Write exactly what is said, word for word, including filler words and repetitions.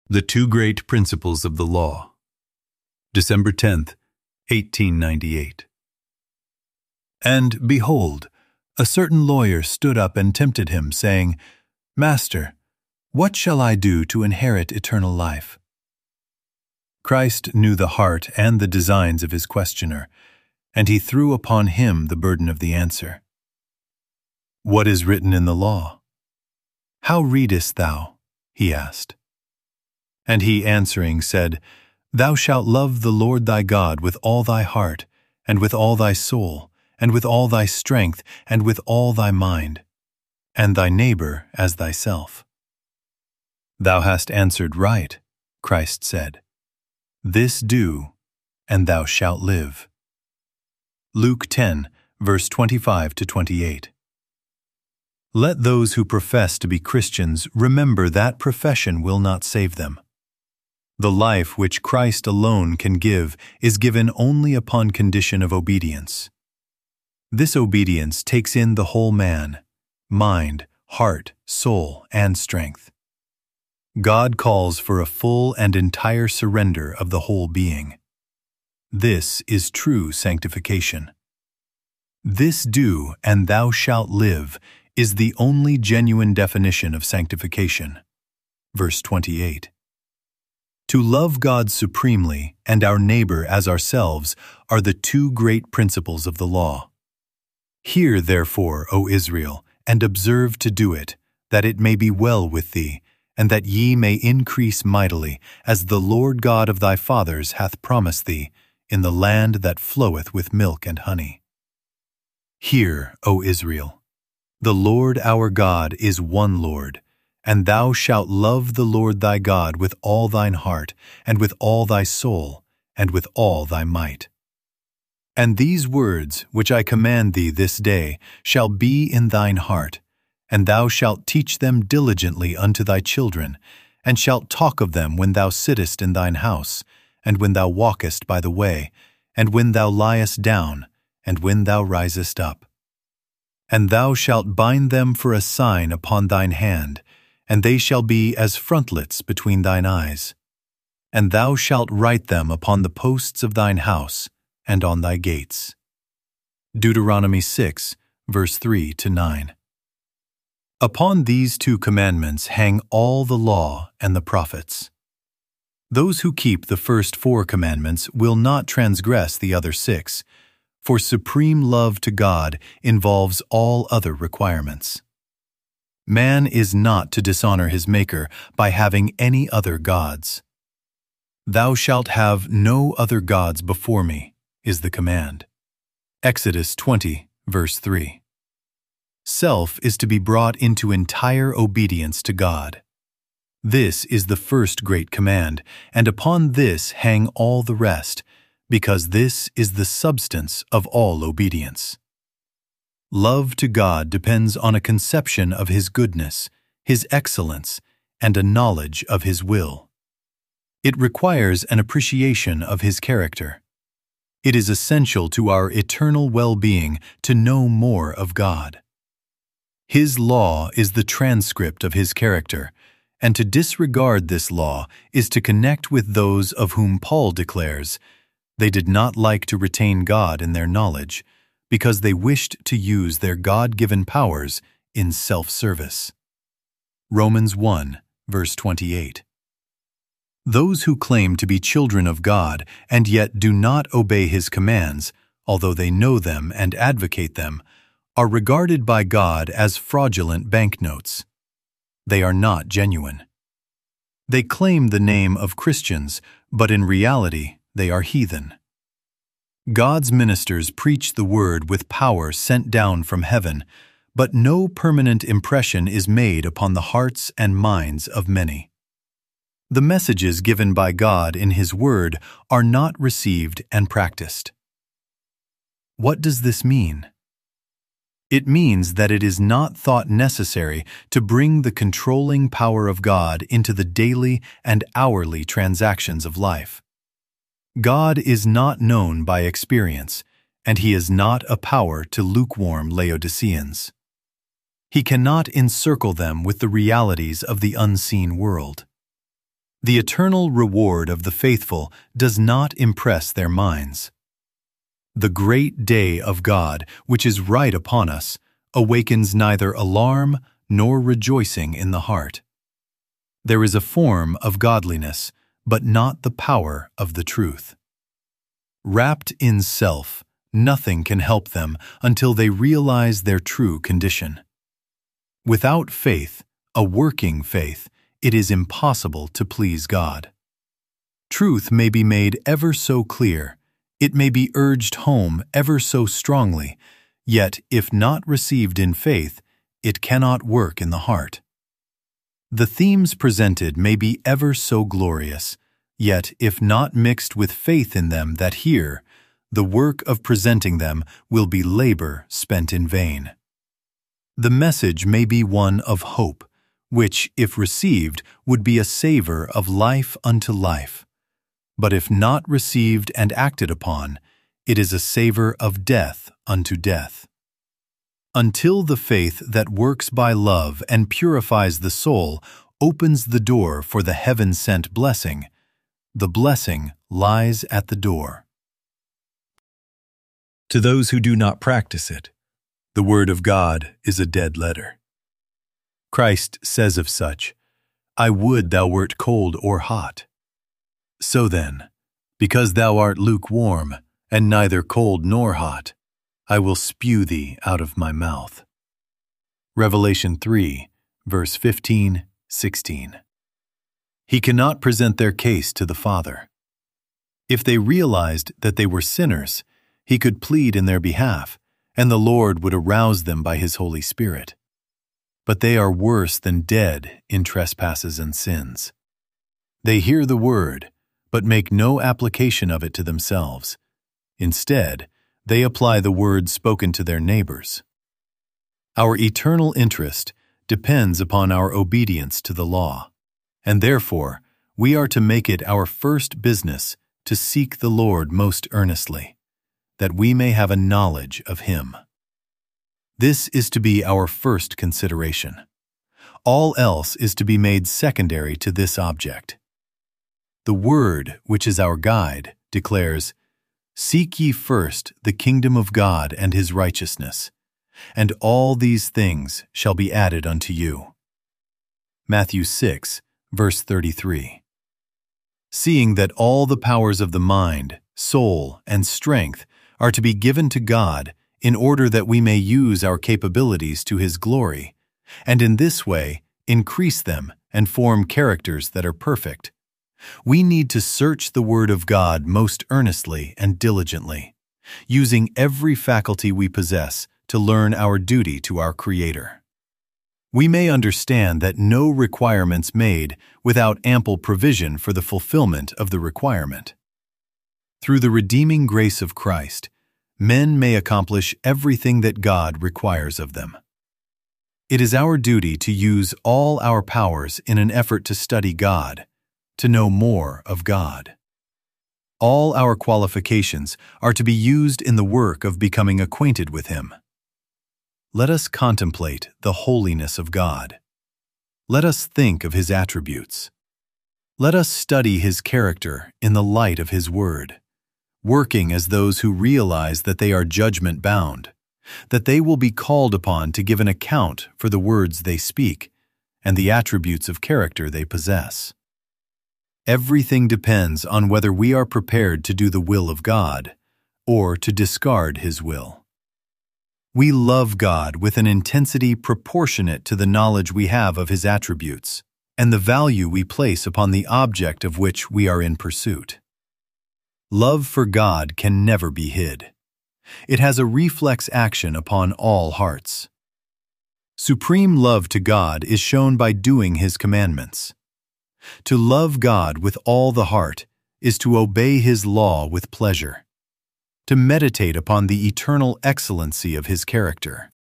The Two Great Principles of the Law. December tenth, eighteen ninety-eight. And behold, a certain lawyer stood up and tempted him, saying, Master, what shall I do to inherit eternal life? Christ knew the heart and the designs of his questioner, and he threw upon him the burden of the answer. What is written in the law? How readest thou? He asked. And he answering said, Thou shalt love the Lord thy God with all thy heart, and with all thy soul, and with all thy strength, and with all thy mind, and thy neighbor as thyself. Thou hast answered right, Christ said. This do, and thou shalt live. Luke ten, verse twenty-five to twenty-eight. Let those who profess to be Christians remember that profession will not save them. The life which Christ alone can give is given only upon condition of obedience. This obedience takes in the whole man, mind, heart, soul, and strength. God calls for a full and entire surrender of the whole being. This is true sanctification. This do, and thou shalt live, is the only genuine definition of sanctification. Verse twenty-eight. To love God supremely and our neighbor as ourselves are the two great principles of the law. Hear, therefore, O Israel, and observe to do it, that it may be well with thee, and that ye may increase mightily, as the Lord God of thy fathers hath promised thee, in the land that floweth with milk and honey. Hear, O Israel, the Lord our God is one Lord, and thou shalt love the Lord thy God with all thine heart, and with all thy soul, and with all thy might. And these words, which I command thee this day, shall be in thine heart, and thou shalt teach them diligently unto thy children, and shalt talk of them when thou sittest in thine house, and when thou walkest by the way, and when thou liest down, and when thou risest up. And thou shalt bind them for a sign upon thine hand, and they shall be as frontlets between thine eyes. And thou shalt write them upon the posts of thine house, and on thy gates. Deuteronomy six, verse three to nine. Upon these two commandments hang all the law and the prophets. Those who keep the first four commandments will not transgress the other six, for supreme love to God involves all other requirements. Man is not to dishonor his Maker by having any other gods. Thou shalt have no other gods before me, is the command. Exodus twenty, verse three. Self is to be brought into entire obedience to God. This is the first great command, and upon this hang all the rest, because this is the substance of all obedience. Love to God depends on a conception of His goodness, His excellence, and a knowledge of His will. It requires an appreciation of His character. It is essential to our eternal well-being to know more of God. His law is the transcript of His character, and to disregard this law is to connect with those of whom Paul declares, they did not like to retain God in their knowledge, because they wished to use their God-given powers in self-service. Romans one, verse twenty-eight. Those who claim to be children of God and yet do not obey His commands, although they know them and advocate them, are regarded by God as fraudulent banknotes. They are not genuine. They claim the name of Christians, but in reality they are heathen. God's ministers preach the word with power sent down from heaven, but no permanent impression is made upon the hearts and minds of many. The messages given by God in His word are not received and practiced. What does this mean? It means that it is not thought necessary to bring the controlling power of God into the daily and hourly transactions of life. God is not known by experience, and He is not a power to lukewarm Laodiceans. He cannot encircle them with the realities of the unseen world. The eternal reward of the faithful does not impress their minds. The great day of God, which is right upon us, awakens neither alarm nor rejoicing in the heart. There is a form of godliness, but not the power of the truth. Wrapped in self, nothing can help them until they realize their true condition. Without faith, a working faith, it is impossible to please God. Truth may be made ever so clear, it may be urged home ever so strongly, yet if not received in faith, it cannot work in the heart. The themes presented may be ever so glorious, yet if not mixed with faith in them that hear, the work of presenting them will be labor spent in vain. The message may be one of hope, which, if received, would be a savor of life unto life. But if not received and acted upon, it is a savor of death unto death. Until the faith that works by love and purifies the soul opens the door for the heaven-sent blessing, the blessing lies at the door. To those who do not practice it, the word of God is a dead letter. Christ says of such, "I would thou wert cold or hot." So then, because thou art lukewarm, and neither cold nor hot, I will spew thee out of my mouth. Revelation three, verse fifteen, sixteen. He cannot present their case to the Father. If they realized that they were sinners, he could plead in their behalf, and the Lord would arouse them by his Holy Spirit. But they are worse than dead in trespasses and sins. They hear the word, but make no application of it to themselves. Instead, they apply the word spoken to their neighbors. Our eternal interest depends upon our obedience to the law, and therefore we are to make it our first business to seek the Lord most earnestly, that we may have a knowledge of him. This is to be our first consideration. All else is to be made secondary to this object. The Word, which is our guide, declares, "Seek ye first the kingdom of God and his righteousness, and all these things shall be added unto you." Matthew six, verse thirty-three. Seeing that all the powers of the mind, soul, and strength are to be given to God in order that we may use our capabilities to his glory, and in this way increase them and form characters that are perfect, we need to search the Word of God most earnestly and diligently, using every faculty we possess to learn our duty to our Creator. We may understand that no requirement's made without ample provision for the fulfillment of the requirement. Through the redeeming grace of Christ, men may accomplish everything that God requires of them. It is our duty to use all our powers in an effort to study God, to know more of God. All our qualifications are to be used in the work of becoming acquainted with him. Let us contemplate the holiness of God. Let us think of his attributes. Let us study his character in the light of his word, working as those who realize that they are judgment-bound, that they will be called upon to give an account for the words they speak and the attributes of character they possess. Everything depends on whether we are prepared to do the will of God or to discard his will. We love God with an intensity proportionate to the knowledge we have of his attributes and the value we place upon the object of which we are in pursuit. Love for God can never be hid. It has a reflex action upon all hearts. Supreme love to God is shown by doing his commandments. To love God with all the heart is to obey his law with pleasure, to meditate upon the eternal excellency of his character,